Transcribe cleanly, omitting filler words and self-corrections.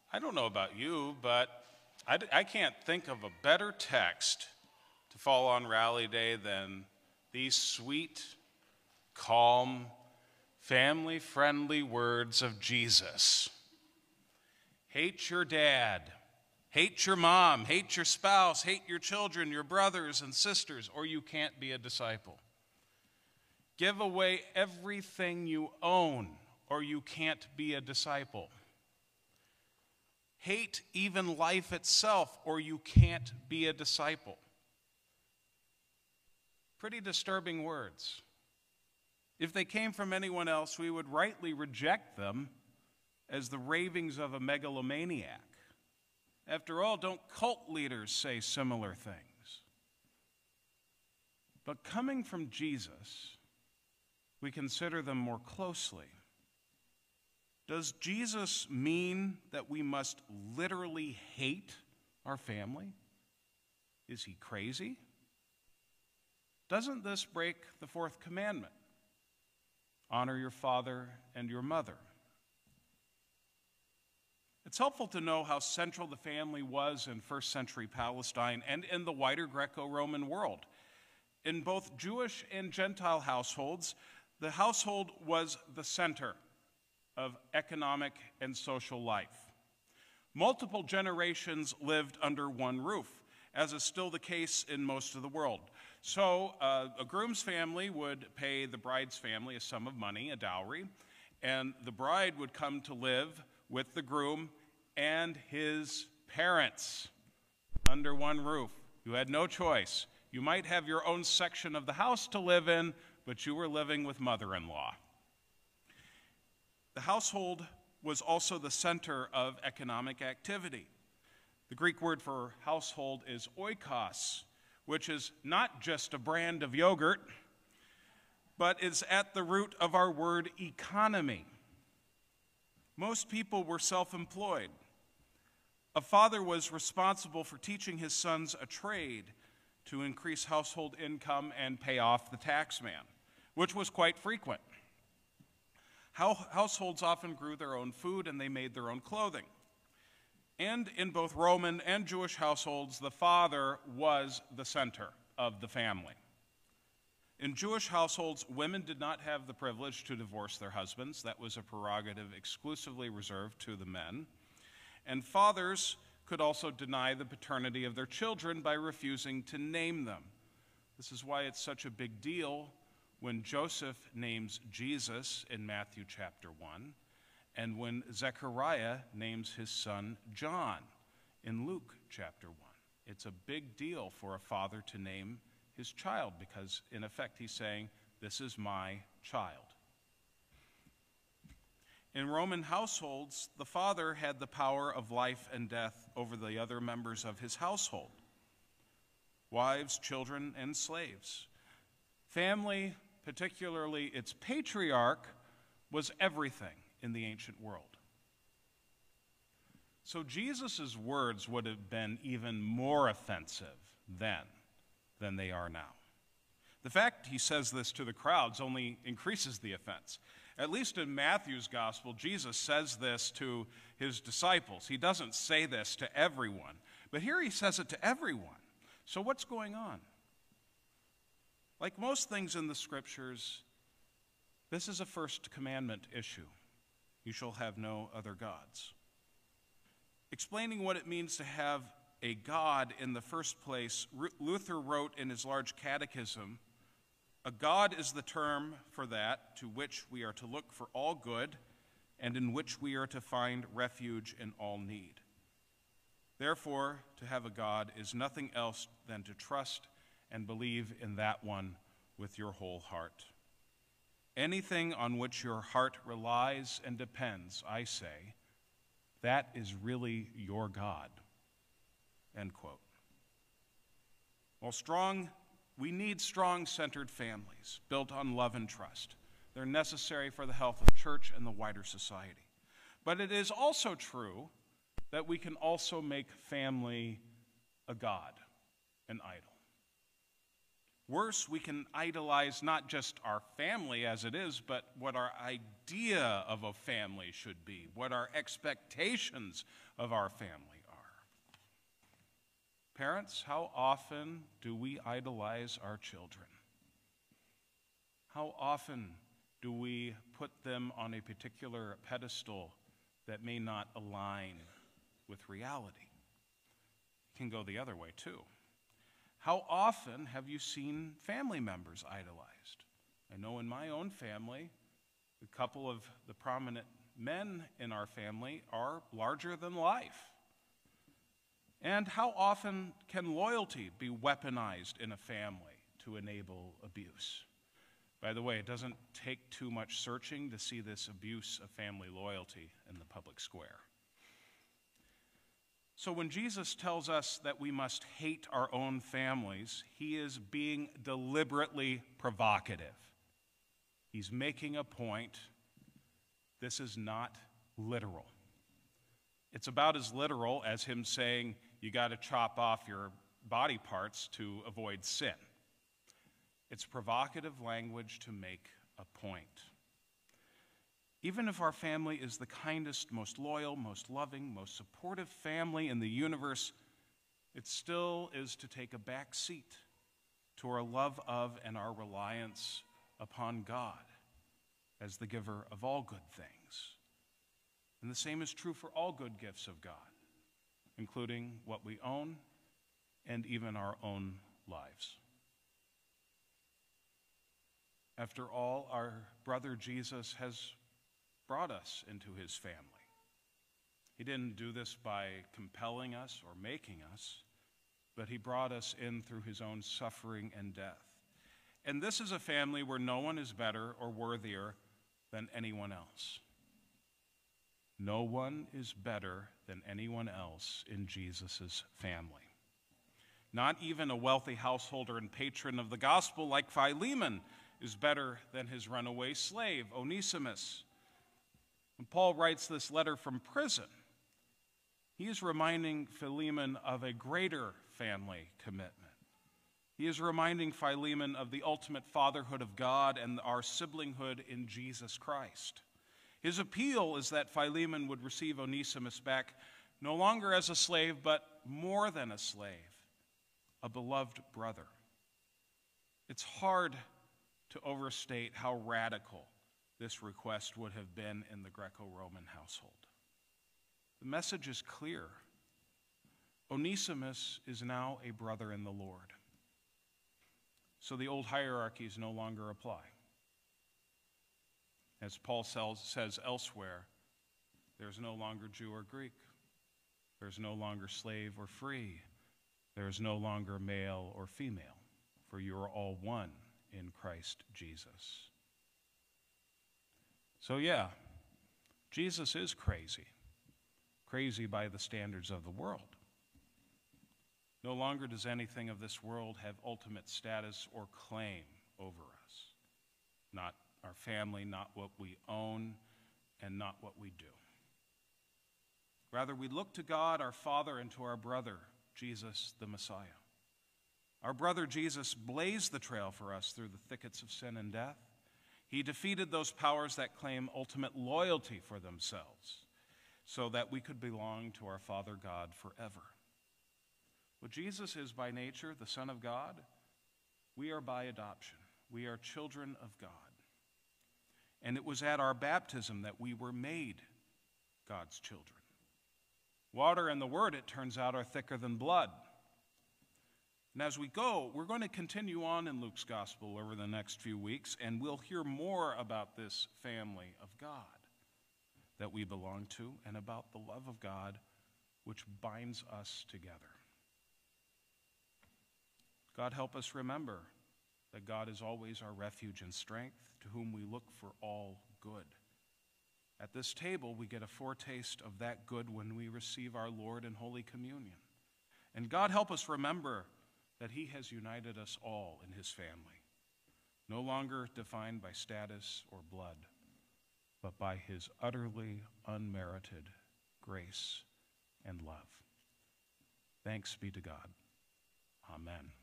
I don't know about you, but I can't think of a better text to fall on Rally Day than these sweet, calm, family-friendly words of Jesus. Hate your dad, hate your mom, hate your spouse, hate your children, your brothers and sisters, or you can't be a disciple. Give away everything you own, or you can't be a disciple. Hate even life itself, or you can't be a disciple. Pretty disturbing words. If they came from anyone else, we would rightly reject them as the ravings of a megalomaniac. After all, don't cult leaders say similar things? But coming from Jesus, we consider them more closely. Does Jesus mean that we must literally hate our family? Is he crazy? Doesn't this break the fourth commandment? Honor your father and your mother. It's helpful to know how central the family was in first century Palestine and in the wider Greco-Roman world. In both Jewish and Gentile households, the household was the center of economic and social life. Multiple generations lived under one roof, as is still the case in most of the world. So a groom's family would pay the bride's family a sum of money, a dowry, and the bride would come to live with the groom and his parents under one roof. You had no choice. You might have your own section of the house to live in, but you were living with mother-in-law. The household was also the center of economic activity. The Greek word for household is oikos, which is not just a brand of yogurt, but is at the root of our word economy. Most people were self-employed. A father was responsible for teaching his sons a trade to increase household income and pay off the tax man, which was quite frequent. Households often grew their own food and they made their own clothing. And in both Roman and Jewish households, the father was the center of the family. In Jewish households, women did not have the privilege to divorce their husbands. That was a prerogative exclusively reserved to the men. And fathers could also deny the paternity of their children by refusing to name them. This is why it's such a big deal when Joseph names Jesus in Matthew chapter 1, and when Zechariah names his son John in Luke chapter 1. It's a big deal for a father to name his child because, in effect, he's saying, this is my child. In Roman households, the father had the power of life and death over the other members of his household, wives, children, and slaves. Family, particularly its patriarch, was everything in the ancient world. So Jesus' words would have been even more offensive then than they are now. The fact he says this to the crowds only increases the offense. At least in Matthew's gospel, Jesus says this to his disciples. He doesn't say this to everyone, but here he says it to everyone. So what's going on? Like most things in the scriptures, this is a first commandment issue. You shall have no other gods. Explaining what it means to have a God in the first place, Luther wrote in his large catechism, a God is the term for that to which we are to look for all good and in which we are to find refuge in all need. Therefore, to have a God is nothing else than to trust and believe in that one with your whole heart. Anything on which your heart relies and depends, I say, that is really your God. End quote. Well, we need strong-centered families built on love and trust. They're necessary for the health of the church and the wider society. But it is also true that we can also make family a god, an idol. Worse, we can idolize not just our family as it is, but what our idea of a family should be, what our expectations of our family are. Parents, how often do we idolize our children? How often do we put them on a particular pedestal that may not align with reality? It can go the other way, too. How often have you seen family members idolized? I know in my own family, a couple of the prominent men in our family are larger than life. And how often can loyalty be weaponized in a family to enable abuse? By the way, it doesn't take too much searching to see this abuse of family loyalty in the public square. So when Jesus tells us that we must hate our own families, he is being deliberately provocative. He's making a point. This is not literal. It's about as literal as him saying you got to chop off your body parts to avoid sin. It's provocative language to make a point. Even if our family is the kindest, most loyal, most loving, most supportive family in the universe, it still is to take a back seat to our love of and our reliance upon God as the giver of all good things. And the same is true for all good gifts of God, including what we own and even our own lives. After all, our brother Jesus has brought us into his family. He didn't do this by compelling us or making us, but he brought us in through his own suffering and death. And this is a family where no one is better or worthier than anyone else. No one is better than anyone else in Jesus' family. Not even a wealthy householder and patron of the gospel like Philemon is better than his runaway slave, Onesimus. When Paul writes this letter from prison, he is reminding Philemon of a greater family commitment. He is reminding Philemon of the ultimate fatherhood of God and our siblinghood in Jesus Christ. His appeal is that Philemon would receive Onesimus back no longer as a slave, but more than a slave, a beloved brother. It's hard to overstate how radical this request would have been in the Greco-Roman household. The message is clear. Onesimus is now a brother in the Lord. So the old hierarchies no longer apply. As Paul says elsewhere, there's no longer Jew or Greek. There's no longer slave or free. There's no longer male or female, for you are all one in Christ Jesus. So yeah, Jesus is crazy by the standards of the world. No longer does anything of this world have ultimate status or claim over us. Not our family, not what we own, and not what we do. Rather, we look to God, our Father, and to our brother, Jesus the Messiah. Our brother Jesus blazed the trail for us through the thickets of sin and death. He defeated those powers that claim ultimate loyalty for themselves so that we could belong to our Father God forever. Well, Jesus is by nature the Son of God. We are by adoption. We are children of God. And it was at our baptism that we were made God's children. Water and the Word, it turns out, are thicker than blood. And as we go, we're going to continue on in Luke's gospel over the next few weeks, and we'll hear more about this family of God that we belong to and about the love of God which binds us together. God, help us remember that God is always our refuge and strength, to whom we look for all good. At this table, we get a foretaste of that good when we receive our Lord in Holy Communion. And God, help us remember that he has united us all in his family, no longer defined by status or blood, but by his utterly unmerited grace and love. Thanks be to God. Amen.